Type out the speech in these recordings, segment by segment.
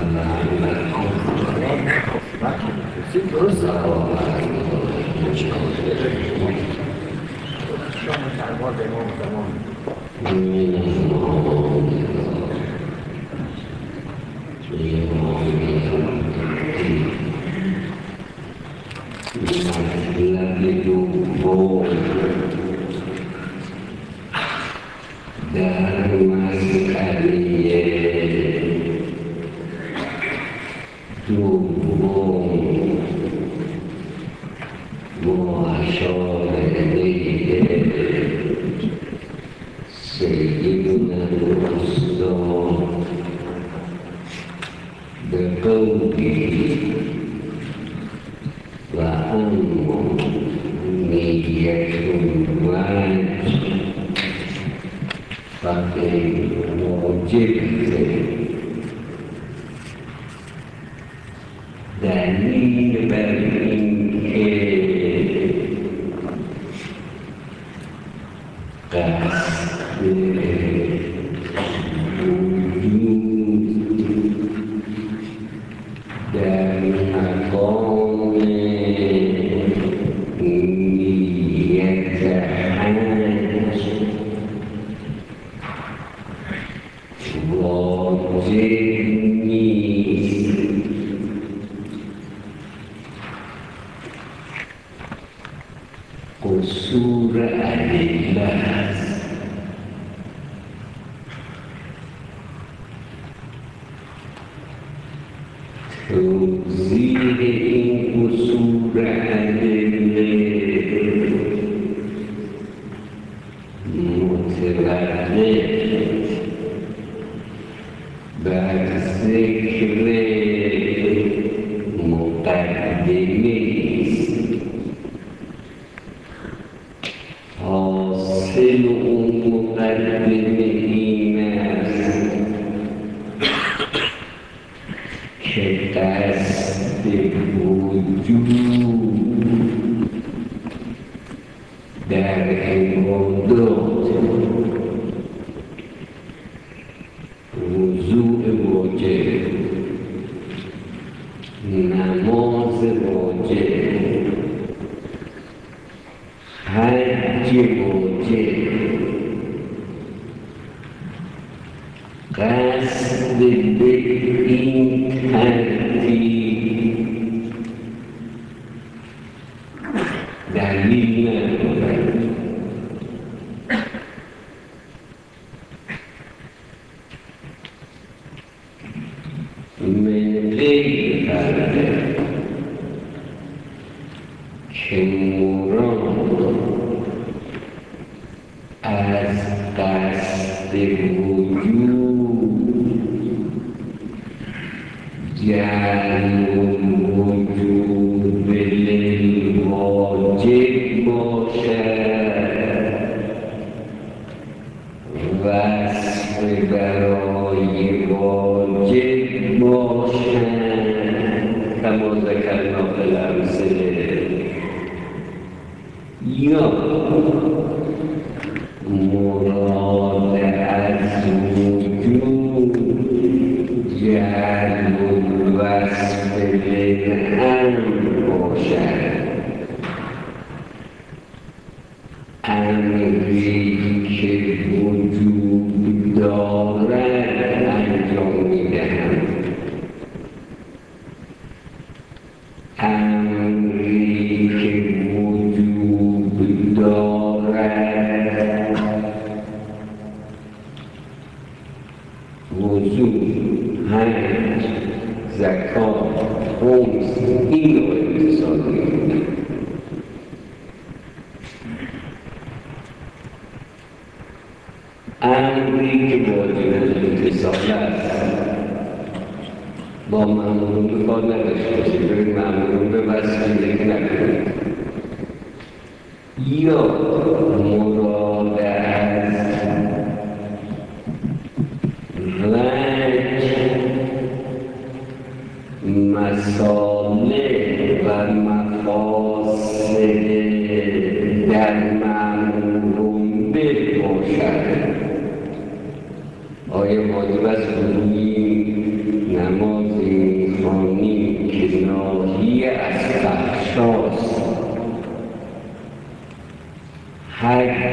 آیا واجب است روی نماز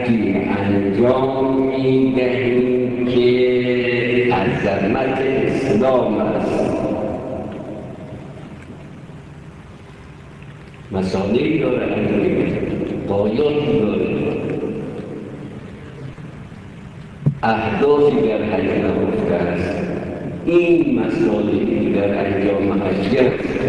حجی انجام می‌دهیم که عظمت اسلام است. مسائلی داره، قایاتی داره، اهدافی در حج نهفته است. این مسائلی در انجام حج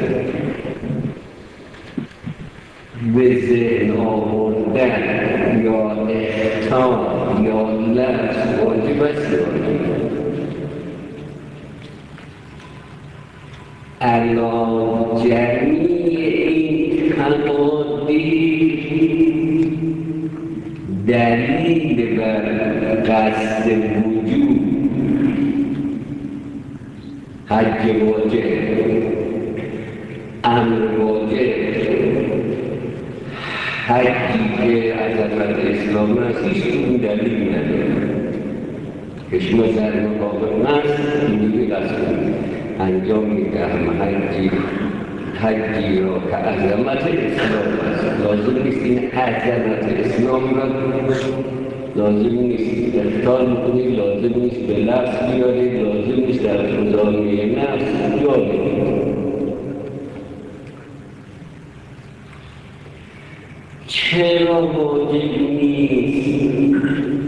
به ذهن آوردن یا احتام یا لفظ واجب است. الان جمعی این تمادی دلیل بر قصد وجود حج واجب، امر واجب، حجی که عظمت اسلام است، هیچ اون دلیل نداره که شما در مقابل است اینجوری انجام میدهم حجی را که عظمت اسلام است. لازم نیست این عظمت اسلام را لازم نیست اختار میکنید، لازم نیست به لفظ بیارید، لازم نیست در خزانه نفس بیارید. چرا واجب نیست؟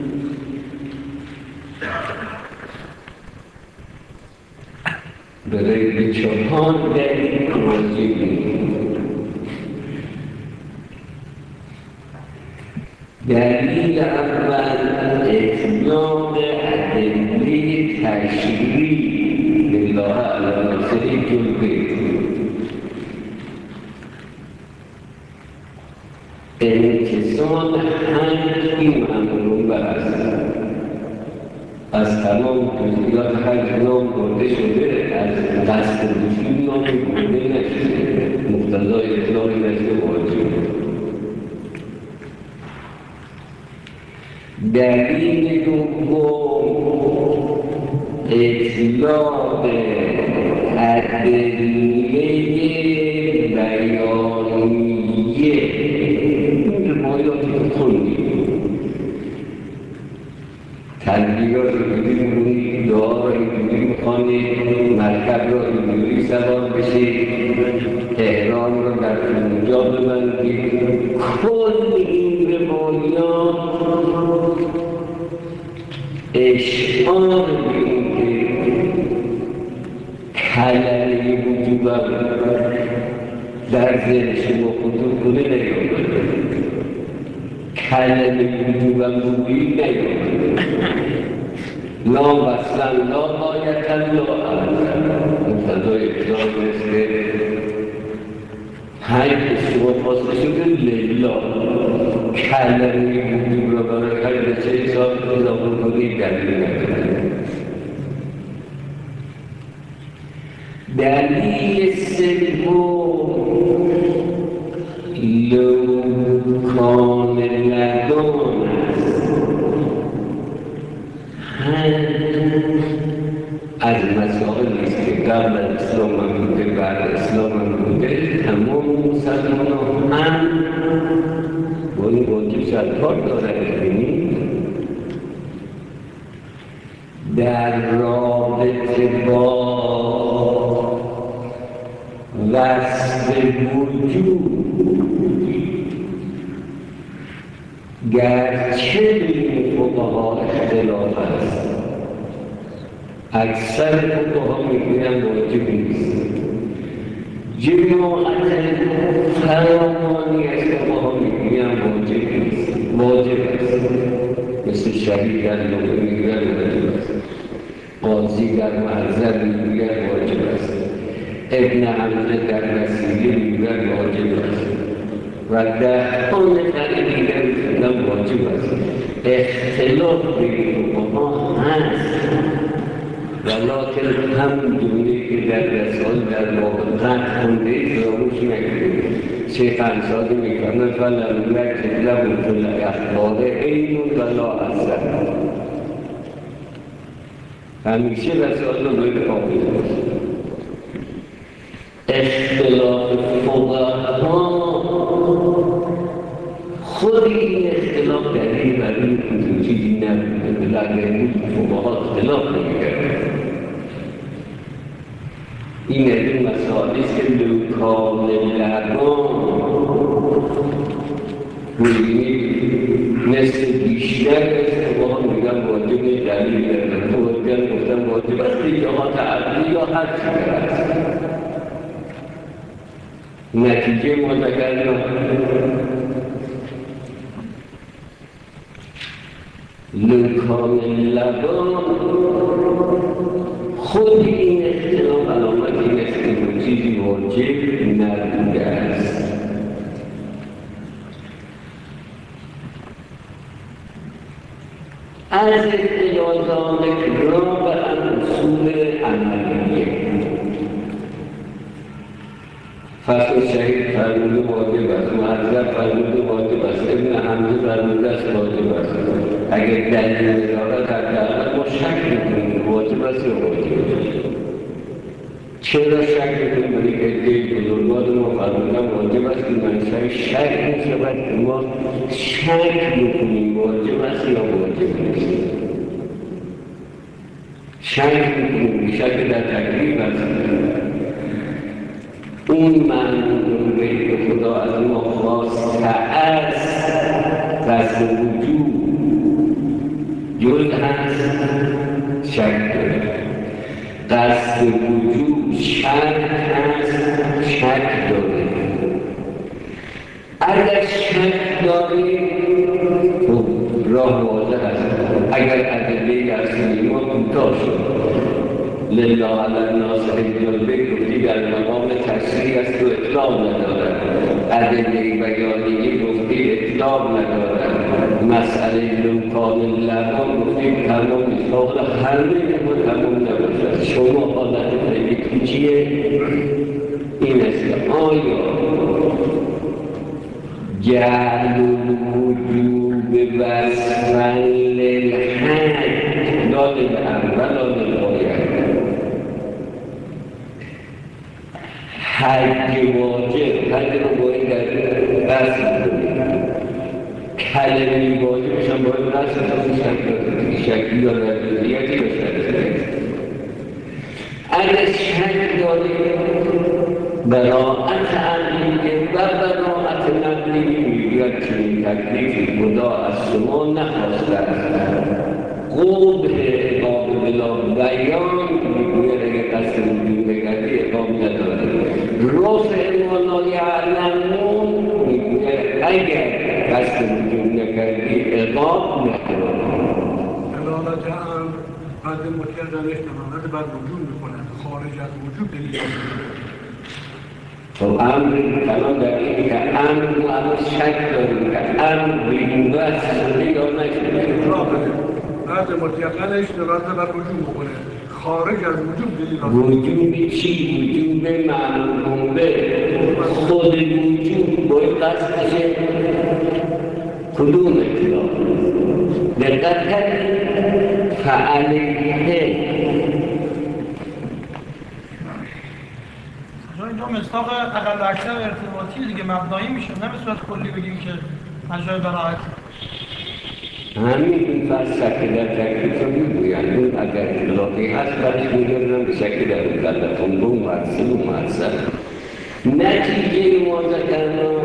برای چهار دلیل واجب نیست. دلیل اول اطلاق ادله تشریعی بالله علی ناصر جلوه. انتصال حج این معمول برست از تمام جزئیات حج نام برده شده، از قصد وجود نام برده نشده، مقتضای اطلاق نشده واجب. دلیل دوم اطلاق ادله بیانیه. تنبیهات رو اینجوری می‌کنید، دعا رو اینجوری می‌خوانید، مرکب رو اینجوری سوار بشید، احرام رو در اونجا ببندید. کل این روایات اشعار به این که کلمه وجوب در ذهن شما خطور کنه نیامده، کلمه وجوبم بودی نیامده. لا وصلا لا آیتا لا عملا مقتضای اطلاق است که حج شما خواسته شده لله. کلمه وجوب را برای حج به چه حساب اضافه کنید دلیل نداره. دلیل سوم لو کان لدان است. از مسائلی است که قبل اسلام هم بوده، بعد اسلام هم بوده. تمام مسلمان هم با این واجب سرکار دارد. ببینید در رابطه با وصف وجود گرچه بین فقها اختلاف است، اکثر فقها میگویند واجب نیست. جماعت فراوانی از فقها میگویند واجب نیست، واجب است. مثل شهید در نوبه میگویند واجب است، قاضی در محضر میگویند واجب است، ابن حمزه در وسیله میگویند واجب است و در آن طریق دیگر میگویند واجب است. اختلاف بین فقها هست، ولیکن همون جمله که در رسال در واقع قطع خونده فراموش نکنید. شیخ انصاری می‌فرماید فلم یکذب فی الاخبار عین ولا اثر. همیشه رسال رو باید حافظ باشید. اختلاف فقها خود این اختلاف دلیل بر این از این مسائلی است که لوکان لبان مثل بیشتر اشتباه میگم واجب دلیل دارم توجه گفتم واجب است دیگه ها تعبیری یا هر چی برد نتیجه متکرر لوکان لبان خود این اختلاف علامت این است که چیزی واجب نبوده است. از اختلازان کرام و اصول عملیه فصل شهید فرموده واجب است، معذب فرموده واجب است، ابن حمزه فرموده است واجب است. اگر دلیل ندارد حداقل ما شک میکنیم واجب است یا واجب است. چرا شک میکنیم؟ برای عده بزرگوار ما فرمودن واجب است که منشأ شک میشود که ما شک میکنیم واجب است یا واجب نیست. شک میکنیم شک در تکلیف است. اون معنون به خدا از ما خواسته است قصد وجود جز هست شک داره. قصد وجود شک هست شک داره. اگر شک داری راه واضح هست. اگر ادله اصلی ما کوتاه شد لله علی الناس حج البیت گفتی در مقام تشریع است و اطلاق ندارد. ادله بیانیه گفتی اطلاق ندارد. مسئله لوکان لبان گفتی تمام نیست. حالا همه ما تمام نباشد. شما حالت خیلی چیه؟ این است که آیا جعل الوجوب وصفا للحج لا للاول لا للغایه حج واجب حج رو باید در رسم کنید کلمی واجبش هم باید رسم کنید شکلی یا نظریتی بشنید اگر شک دارید براعت عملیه و براعت نقلیه میگوید چنین تکلیفی خدا از شما نخواسته است قبح اقام بلا بیان میگوید اگر قصد وجود نگردی اقام نداره رفع ما لا یعلمون میگوید اگر قصد وجود نگردی اقام نداره. دلالت امر قد مطلق در اشتمالت بر وجود میکنند خارج از وجود دلیل تو امر کلام در این که امر ما شک داریم که امر بیموده است یا نشده بعد مطلقا اشتراط بر وجود میکنه خارج از وجود دلیل وجود چی؟ وجود معلوم به خود وجود باید قصدش کدوم اطلاق دقت کرد فعلیه اینجا مصداق اقل و اکثر ارتباطی دیگه مبنایی میشه نه به صورت کلی بگیم که مجرای براعت همین این فلسفه در تکلیف رو میگویند اون اگر اطلاقی هست برش میگردن به شکل در مکلفون به اون مرسل و مرسل نتیجه ما ذکرنا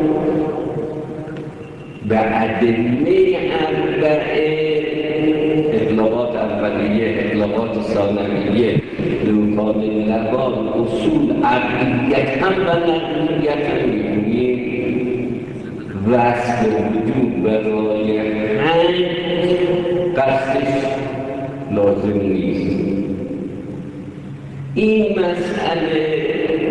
به ادله اربعه اطلاقات اولیه اطلاقات ثانویه لوکان لبان اصول عقلیت هم و نقلیت هم میگوییم وصف وجود برای حج قصدش لازم نیست. این مسئله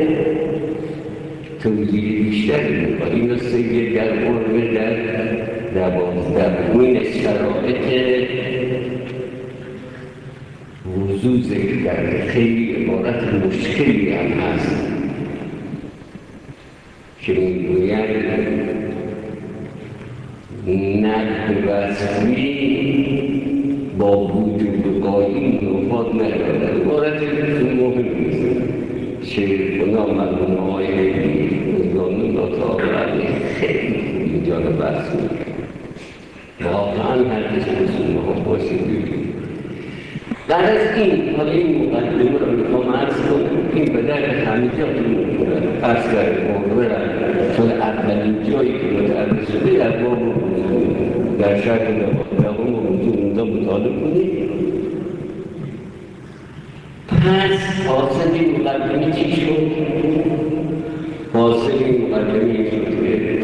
توضیح بیشتری میخواد. این است که در قرب در 12 شرایط وضوع ذکر کرده خیلی عبارت مشکلی هم هست که میگوید نقد وصفی با وجود قایم نفاذ ندارد. عبارت مهم نیست. شیخ خدا مرحوم آقای قانون تعالی خیلی اینجا رو بحث میکنه. واقعا هرکس رسول ما باشه ببینید. بعد از این حالا این مقدمه رو میخوام عرض کنم این به اینجا فرض کرده عمره چون اولین جایی که متعرض شده در باب در شرط دوام وجود اونجا مطالب کنید. پس حاصل این مقدمه چی شد؟ حاصل این مقدمه این شد که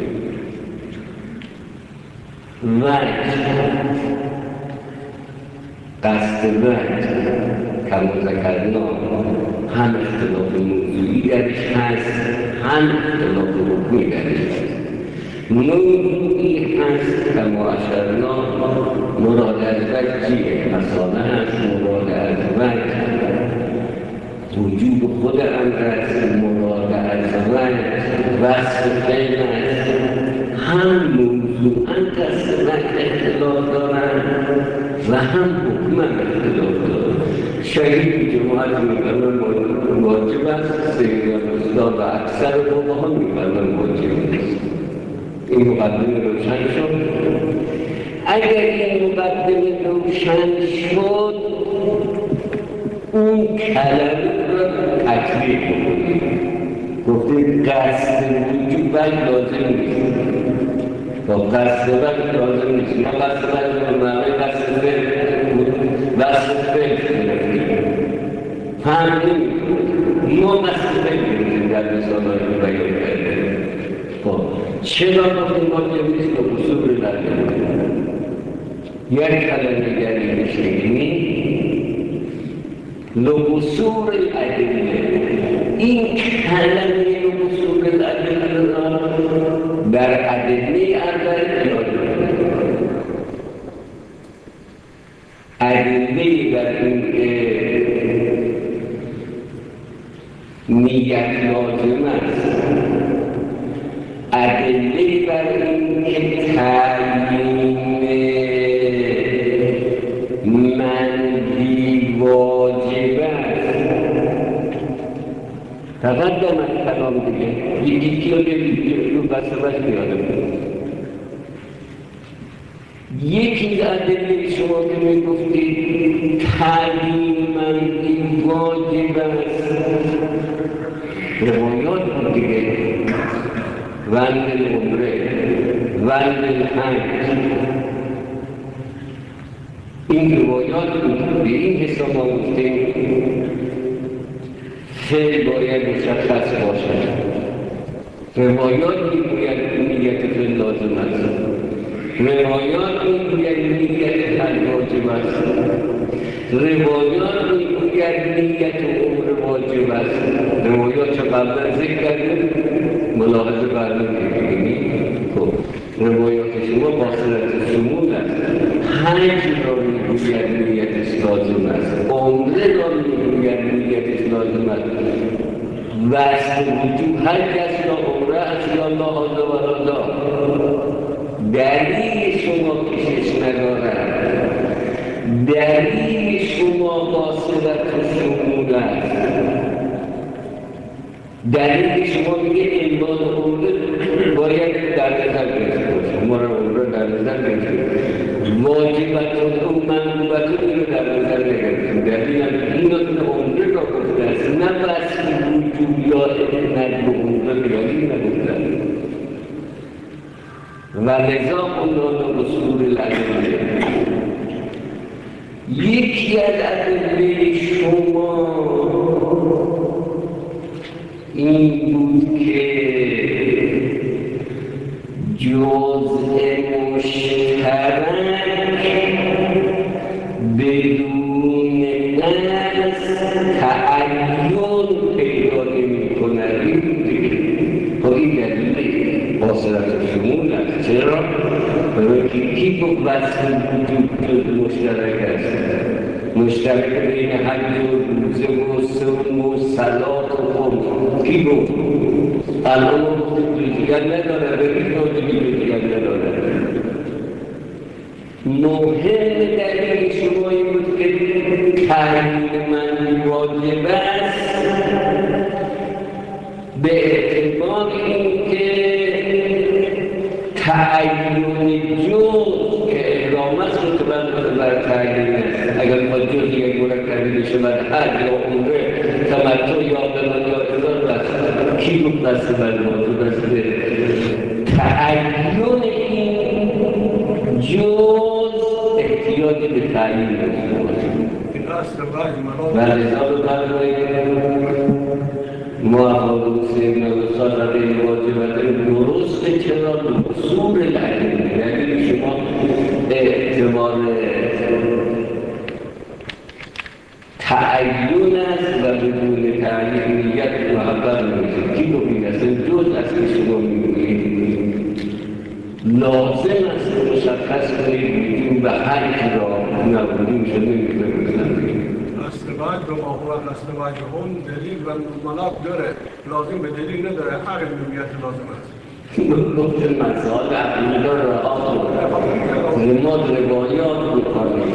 قصد وجه کما ذکرنا هم اختلاف موضوعی درش هست هم اختلاف حکمی درش هست. موضوعی هست کما اشرنا مراد از وجه مساله هست، مراد از وجه وجود خود امر است، مراد از وجه وصف فعل است. هم موضوعاً قصد وجه اختلاف دارند و هم حکم اختلاف دارند. شهید جماعت می‌فرمایند واجب است، سید استاد و اکثر فقها می‌فرمایند واجب است. این مقدمه روشن شد. اگر این مقدمه روشن شد اون کلمه را تکلیف کنید. گفتیم قصد وجود وجه لازم نیست. با قصد وجه لازم نیست. ما قصد وجه رو معنی قصد فعل گرفتیم. فهمیدیم ما قصد فعل گرفتیم در مثال‌های رو بیان کردیم. خب چرا گفتیم واجب نیست؟ با اصول لازم یک کلمه دیگری بشنیدیم لقصور الادله. این کلمه لقصور الادله در ادله اربعه ادله در این نیت لازم است، ادله بر این که تعیین منفی واجب است. تقدم از کلام دیگه یکی رو بسته بیاده یکی ادله شما که می گفتید تعیین منفی واجب است روایات بود دیگه، وند العمره، وند الحج، این روایات بود. به این حساب ما گفتیم فعل باید مشخص باشد. روایات میگوید نیت فعل لازم است، روایات میگوید نیت حج واجب است، روایات میگوید نیت عمر واجب است. روایات چه قبلا ذکر کردیم ملاحظه برنامه. خب روایات شما با صورت شمول است. حج را میگوید نیتش لازم است، عمره را میگوید نیتش لازم است. وصف وجود حج است یا عمره است یا لا هذا و هذا دلیل شما کشش ندارد. دلیل شما با صورت شمول است. دلیل شما میگه عنوان عمره باید در نظر گرفته باشه. ما را عمره در نظر گرفته، واجبت و منوبت رو در نظر نگرفتیم. دلیل این عمره را گفته است، نه وصف وجود یا عنوان به عمره بیانی نگفته و لذا قلنا رسول الادله. یکی از ادله شما این بود که جزء مشترک بدون نص تعین پیدا نمی‌کند. این دلیل واصلت شمول است. چرا؟ برای که کی گفت وصف وجود جزء مشترک است؟ مشترک بین حج و روزه و صوم و صلات و خمس کی گفت؟ الان گفتیم دیگر نداره، به این نوعی دیگر نداره. مهم دلیل شما این بود که تعیین من واجب است به اعتبار اینکه تعیین جز که احرام است متوجه بر تعیین است. اگر با جز یک مرکبی بشه بر حج یا عمره تمتع یا قران یا دست بر موضوع دست تعین این جز احتیاج به تعیین و لذا رو ما حسین و صادقه واجبت درسته چرا دستور لعیه یعنی شما اعتبار تعیین است و بدون تعیین نیت محبت نمیشه کی ببین اصلا جز از که شما میگویید لازم است مشخص کنید و حج را نبودی میشه نمیشه استباج به ماهوت استباج اون دلیل و مناط داره لازم به دلیل نداره هر علمیت لازم است گفت مسائل عقیده را نماد روایات بکنید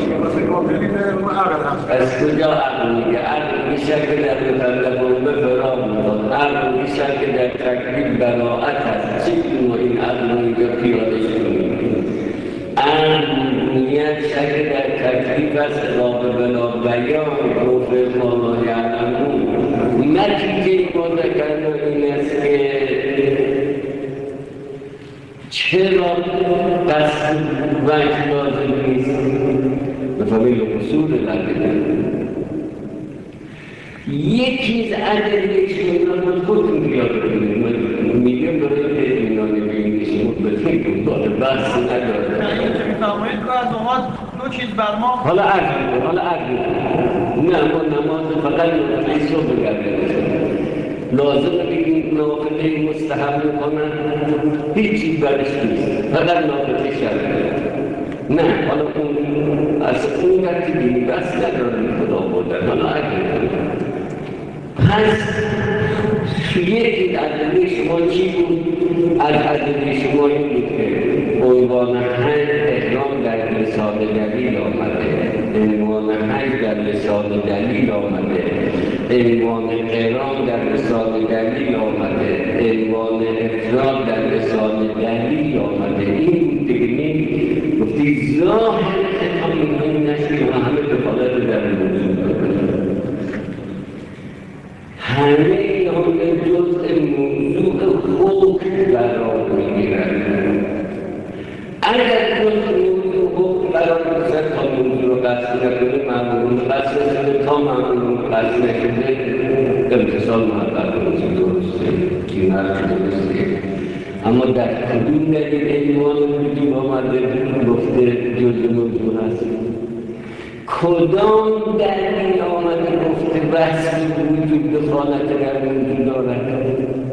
از کجا عقل میگه؟ عقل میشه که در مطلبون برام میداد عقل میشه که در تکلیف براعت هست چی کنو این عقل میگه پیادش کنید عقل میشه که در تکلیف است اضافه بلا بیان گفت ما یعلمون نتیجه ما ذکرنا این است که چرا قصد وجه لازم نیست بفهمید اصول لازم یکی از ادلهش میدونم خودتون بیاد بکنید من میگم برای اطمینان بینید شما بفهمید داره بحث نداره اینجا میفرمایید که از اومد دو چیز بر ما حالا عرض نه ما نماز فقط نمازی صبح بگرده لازم بگیم نافله مستحب میکنن هیچی برش نیست فقط نافله شرعه نه حالا اون از اون وقتی بینی بس ندارم خدا بودن حالا اگه پس یکی ادله شما چی بود؟ از ادله شما این بود که عنوان حج احرام در لسان دلیل آمده عنوان حج در لسان دلیل آمده عنوان قران در لسان دلیل آمده عنوان افراد در لسان دلیل آمده این بود دیگه گفتی ظاهر خطاب این نشید و همه دخالت در موضوع همه هم جزء موضوع حکم قرار میگیرند اگر جزء موضوع حکم قرار میگیرد تا موضوع رو قصد نکنه معمول قصد نکنه تا معمول قصد نکنه امتصال محبت درسته که حرف درسته اما در کدوم دلیل عنوان وجود آمده گفته جزء موضوع هست کدام دلیل آمده گفته بحث وجود دخالت در موضوع دارد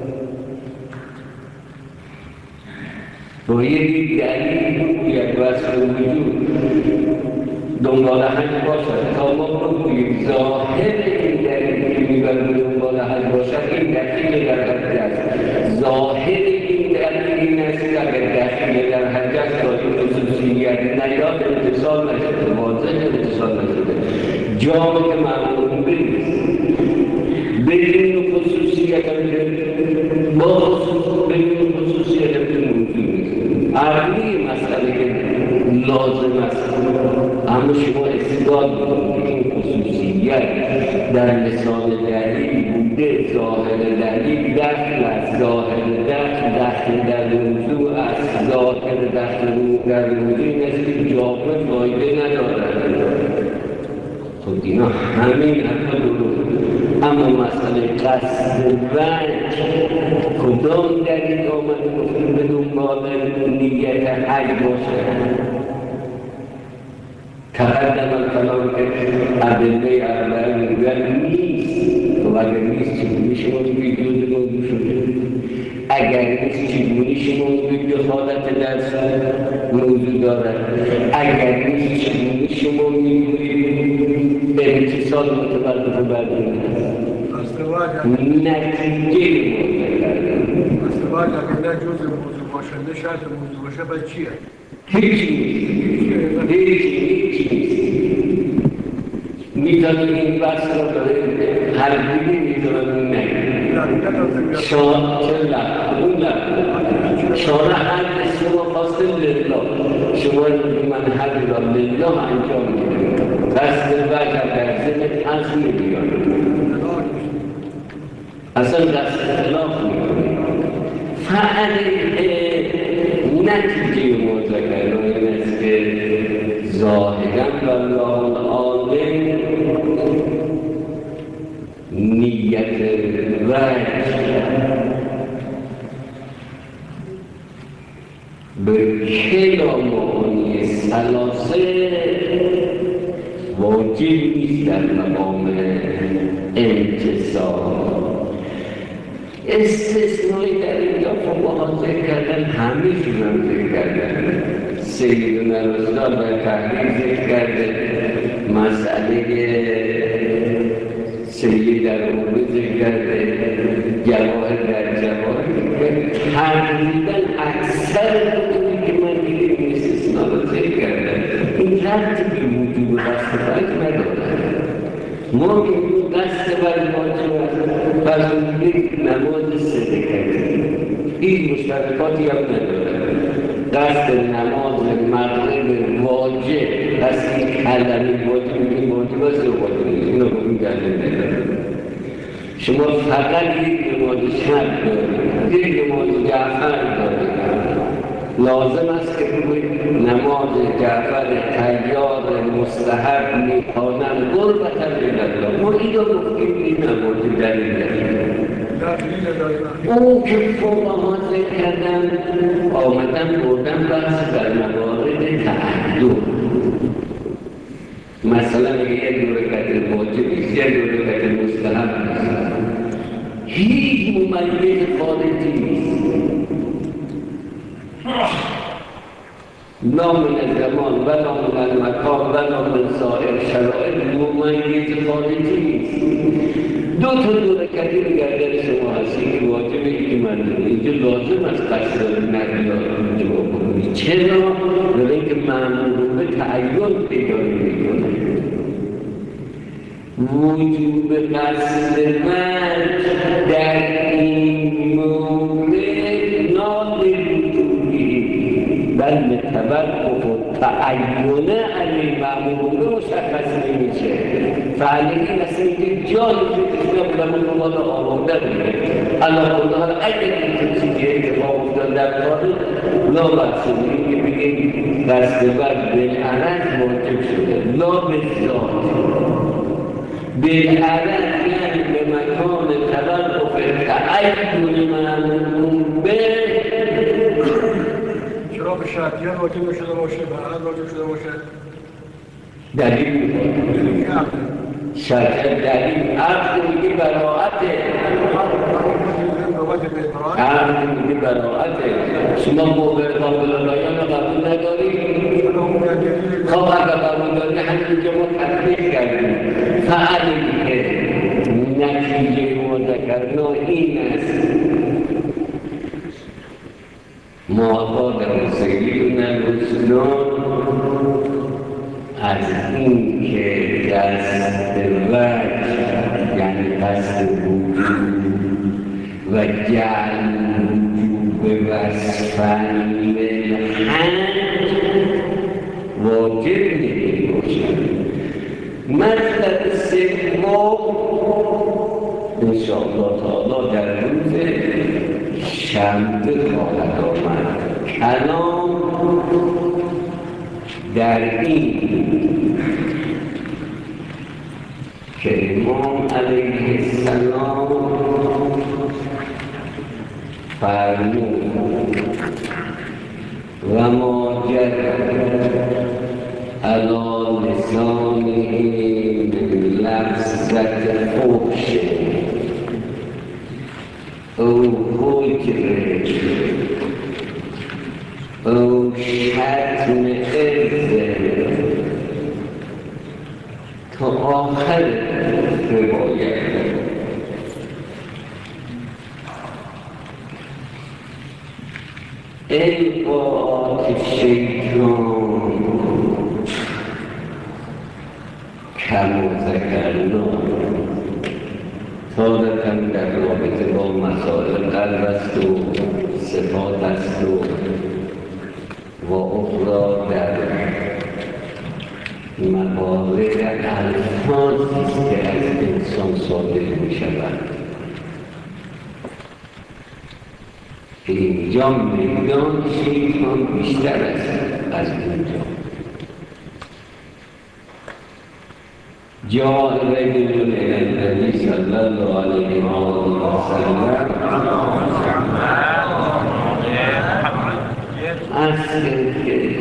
باید دلیل یک بحث وجود دنبال حج باشد تا ما بگوییم ظاهر این دلیل که میبرد دنبال حج باشد این دلیل در حج است ظاهر این دلیل این است که اگر دلیل در حج است تا این خصوصیت نیاد اتصال نشده واضح اتصال نشده جامعه که معمول بریست بدون خصوصیت با بدون خصوصیت موجود نیست عقلی مسئله که لازم است اما شما استدلال بکنید این خصوصیت در لسان دلیل بوده ظاهر دلیل دخل است ظاهر دخل در موضوع است ظاهر دخل در موضوع این است که جامعه فایده ندارد خب اینا همین حتی درست اما مسئله قصد وجه کدام دلیل آمده گفتیم به دنبال نیت حج باشه تقدم الکلام که ادله اربعه میگوید نیست و اگر نیست چگونه شما میگوید جز موضوع شده اگر نیست چگونه شما میگوید دخالت در موضوع دارد اگر نیست چگونه شما میگوید امتصال متوقف بر نتیجه استواج اگر نه جز موضوع باشه نه شرط موضوع باشه باید چیه؟ هیچی میتونم این بحث رو برای هر دیگه میتونم نگیم شما حد شما خواستم لله شما من حد را لله انجام میدیم قصد وجه در ذهنت هست میبیان اصلا دست اخلاف میکنیم نتیجه مذاکره این است که ظاهراً والله العالم نیت وجه به کلا معانی ثلاثه واجب نیست در مقام انتصال. استثنایی در اینجا فقها ذکر کردن، همه‌شون هم ذکر کردن. سیدنا رسول در تحریر ذکر کرده، مسئله سید در عمره ذکر کرده، جواهر در جواهر تقریبا اکثر کتبی که من دیدم این استثنا رو ذکر کردن. این ربطی به وجوب دست برگ ندارد. ما که دست برگ واجب است، پس یک نماز سده کردیم، این مشترکاتی هم ندارد. دست نماز مغرب واجب، دست این کلمه واجب، این واجب است و واجب نیست، اینو بگیم گرده ندارد. شما فقط یک نماز شب دارید، یک نماز جعفر دارید. لازم است که بگوید نماز جعفر تیار مستحب میکنم قربت الله. ما اینو گفتیم این نماز دلیل داریم. اون که فقها ذکر کردن آمدن بردن بحث در موارد تعدد. مثلا اگه یک رکعت واجب است، یک رکعت مستحب است، هیچ ممیز خارجی نیست. لا من الزمان ولا من المکان ولا من سایر شرائط ممیز خارجی نیست. دو رکعتی رو گردن شما هستی که واجبه که من اینجا لازم است قصد ندیار جواب بکنی. چرا؟ برای اینکه معمول به تعین پیدا میکنه. وجوب قصد من در این مورد بل توقف و تعینه علی معمول مشخص نمیشه. فعلی مثل اینکه جایی که بودم اون رو مالا آورده بوده الله خدا اگر این چیزی اتفاق افتاد در کاری لا بخشده این که بگیم دستبر بالعرض واجب شده لا بذات بالعرض یعنی به مکان توقف تعین معمول به چرا به شرطیت واجب شده باشه، به عرض واجب شده باشه؟ دلیل میکنه. شرطیت دلیل عرض میگه براعته. عرض میگه براعته. شما موقع قابل رایان قبول نداری؟ خب اگر قبول داری همینجا ما تطبیق کردیم. فعلی که نتیجه مذکرنا این است. ما در سیدنا رسولان از این که دست وجه یعنی دست وجود و جعل وجوب وصفن بالحج واجب نمی باشد. مطلب سوم انشاءالله تعالی در روز شنبه خواهد آمد. کلام در این که امام علیه السلام فرمود و ما جرد علی لسانه لفظت فحش او حجر او شتم ارزه تا آخر روایت. ای قاعت شیطان کم ذکرنا صادقاً در رابطه با مسائل قلب است و صفات است و اخرى در موارد الفاظی است که از انسان صادر می شود. اینجا میدان شیطان بیشتر است از اونجا. جاء رجل إلى النبي صلى الله عليه وسلم اصل که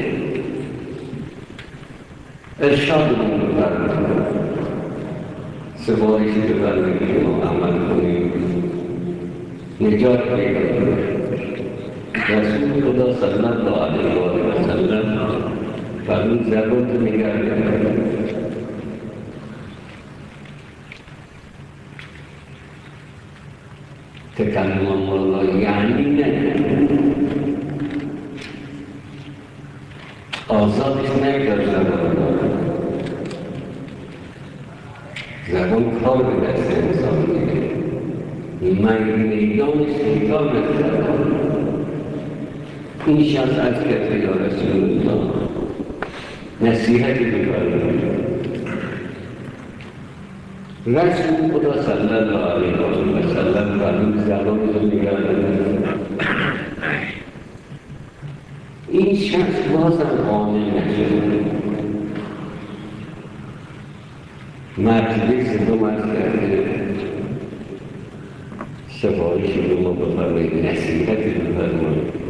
ارشاد می‌فرماید سوایشی که برای ما عمل کنیم نجات پیدا کنیم. رسول خدا صلی الله علیه و سلم فرمود زبان تو نگه دارید. تکلم الله یعنی نه آزادش نگذار زبان کار به دست انسان میگه من میدان شیطان زبان. این شخص از کسی یا رسول الله نصیحتی می‌فرماید. رسول خدا صلی الله علیه و سلم فرمود زبان رو نگه دارید. این شخص بازم قانع نشد. مجلس دوم از کرده سفارشی به ما بفرمایید، نصیحتی بفرمایید.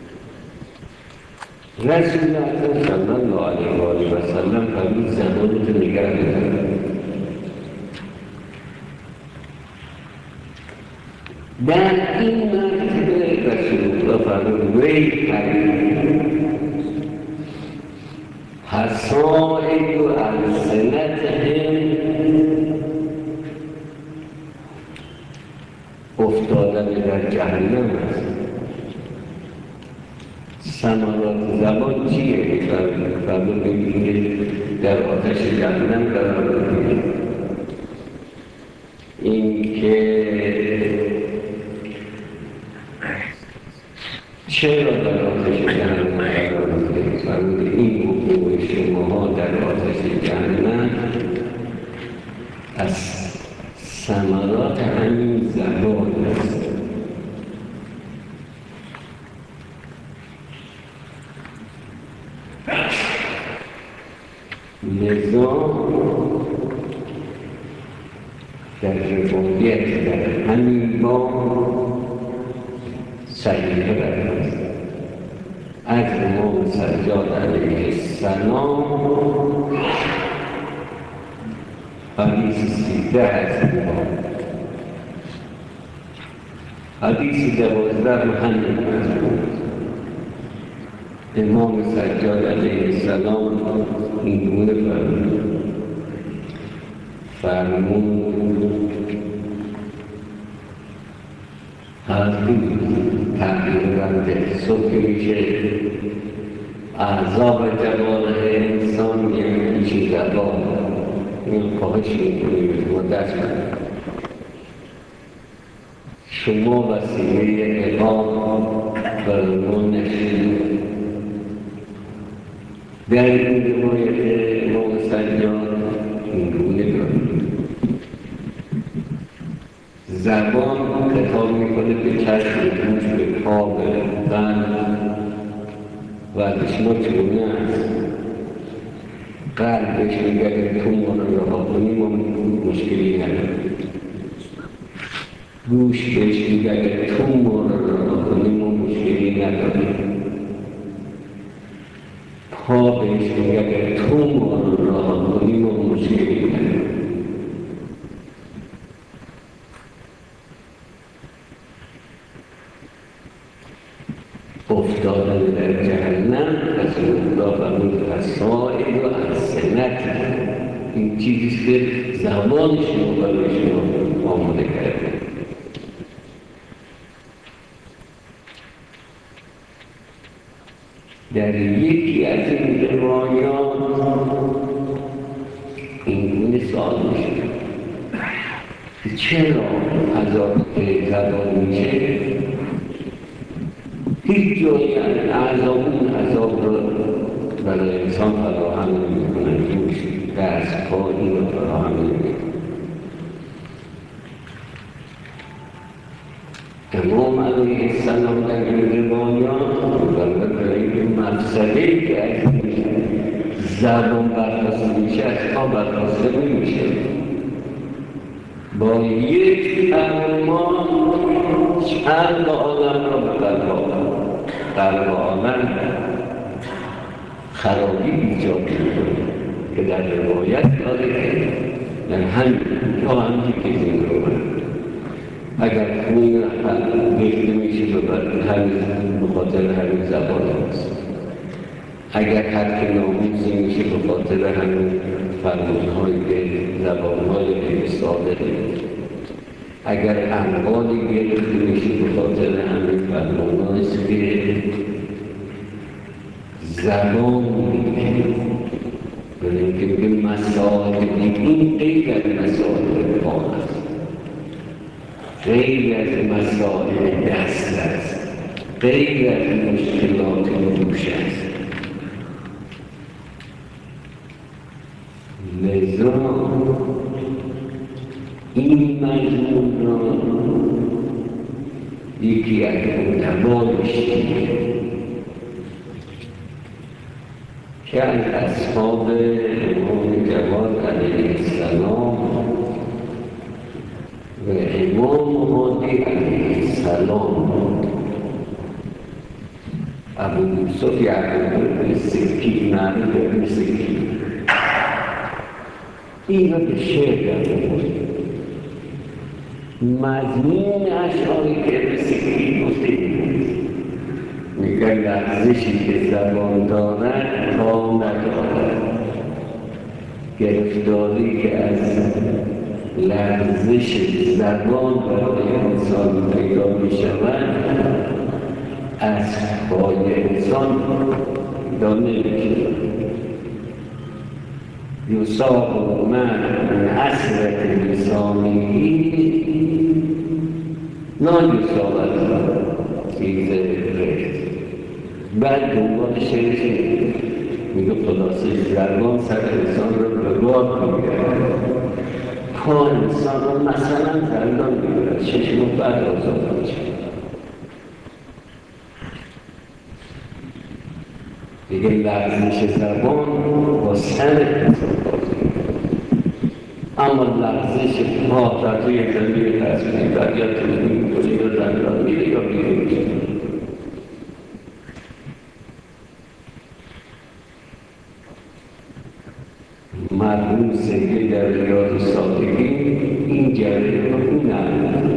رسول اکرم صلی الله علیه و سلم فرمود زبان رو نگه دارید. در این مرتبه رسول الله فرمود وی حصائد السنتهم افتادن در جهنم است. ثمرات زبان چیه؟ فرمود ببینید در آتش جهنم قرار بگیرید. این که چرا در آتش جهنم قرار بگیرید؟ فرمود این حقوق شماها در آتش جهنم از ثمرات همین زبان است. لذا در روایت در همین باب صحیحه برد از امام سجاد علیه السلام حدیث 13 از حدیث 12 همین امام سجاد علیه السلام اینگونه فرمود هرگی تقریبا صبح میشه اعضاب جوانه انسان یعنی چی زبان این خواهش میکنیم ما دست کنیم. شما وسیله اقام برای ما نشید. در این روایت امام سجاد اینگونه داریم زبان خطاب میکنه به چشم، گوش، به پا، به قلب و ازش ما چونه است. قلبش میگه اگر تو ما رو رها کنیم و مشکلی نداریم. گوش بهش میگه اگر تو ما رو رها کنیم و مشکلی نداریم. پا بهش میگه اگر تو ما رو رها کنیم و مشکلی نداریم. افتادن در جهنم رسول الله فرمود حصائد السنت این چیزیست که زبان شما برای شما آماده کرده. در یکی از این روایات اینگونه سوال میشه که چرا عذاب زبان میشه؟ هیچ جایی عذاب رو برای انسان فراهم نمی‌کنن. گوش، دست، پا این رو فراهم نمی‌کنن. امام علیه السلام در این روایات برای مفسده‌ای که از زبان برخواسته میشه از پا برخواسته نمیشه. با یک فرمان چند عالم را به قلب عالم خرابی ایجاد می‌کنه که در روایت داره که در همین که این رو اگر خون ریخته میشه به خاطر همین زبان هست، اگر حق ناموزی میشه به خاطر همین فرمان‌هایی که زبان‌های صادقه، اگر اموالی گرفته میشه به خاطر همین فرمان‌هایی که زبان میگه. برای اینکه میگه مسائل این غیر از مسائل پان است، غیر از مسائل دست است، غیر از مشکلات دوش است. لذا این مضمون را یکی از علمایش که از اصحاب امام جواد علیه السلام و امام هادی علیه السلام ابو یوسف یعقوب سکی معروف به سکی این را به شعر در آورد. مضمون اشعاری که به سکی گفته میگن لرزشی که زبان دارد پا ندارد، گرفتاری که از لرزش زبان برای انسان پیدا می شود از پای انسان پیدا نمی شود. یصاب من حسرت لسانی نایصاب از چیز غیر. بعد دنبال شعرش میگه خلاصه زبان سر انسان رو به باد میگرد، پا انسان رو مثلا زندان میگرد، چشم بعد آزاد میشه. دیگه لرزش زبان با سر انسان اما لرزش پا در توی زمین تصویری بر یا تلوی میکنی یا زندان میره یا بیرون میشه. مرحوم سیدی در ریاض صالحین این جریان رو می‌نماید.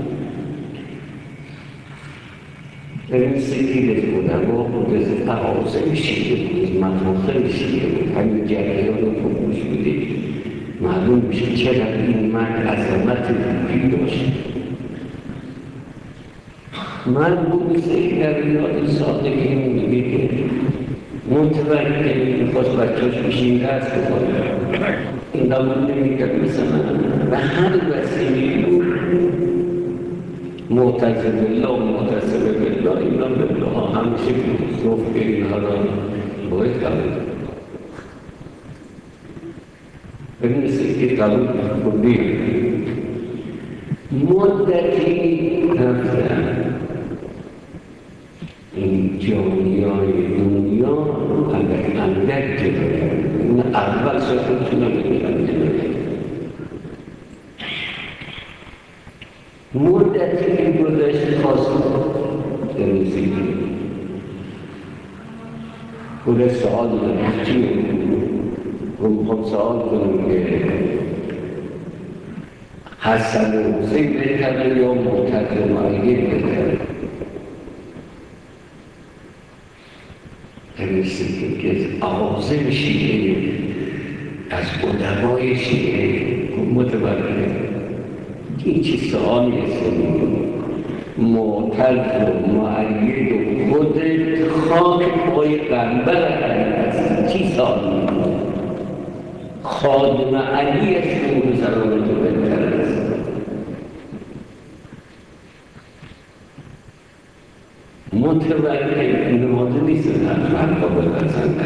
در این سیدی از ادبا بود، از تعاظم شیعه بود، مفاخر شیعه بود، همین جریان رو گوش بدید معلوم میشه چقدر این مرد عظمت روحی داشت. مرحوم سیدی در ریاض صالحین میگه که متوجه که میخواست بچهاش بشین درس بکنه، این دامن نمیکرد مثلا و هر وسیلی بود معتزله بالله و معتصم بالله اینا بالله ها همیشه گفت که اینها را باید قبول ببینید که قبول کنیم. مدتی رفتن این جامعه‌های دنیا اندک جلوه، این اول ساختون نمیدونم جلوه. مدتی که گذشت خواست درستی خود سوال دارم چیه؟ و میخوام سوال کنم که حسن و حسین بهتره یا معتز و معید بهتره؟ درستی که آغازه شیعه از ادبای شیعه متوجه این چی سوالی هستیم؟ معتز و معید و خودت خاک پای قنبر علی هست. چی سوالی؟ خادم علی است که اون سلامت و بهتر است. متوجه نمازه نیست هر قابل بزنده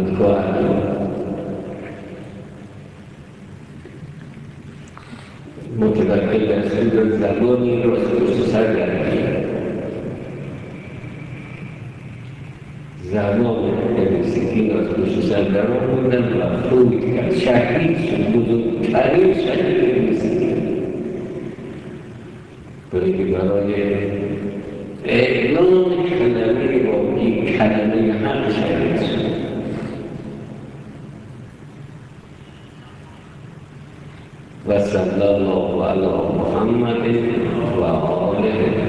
المدکار متوکل دستور زمانی را پشت سر گردید. زمان سکین را پشت سر درآوردن و فوت کرد. شهید شد، بزرگترین شهید سکین. برای اعلان کلمه واقعی، کلمه حق شهید شد. و صلی الله علی محمد و آله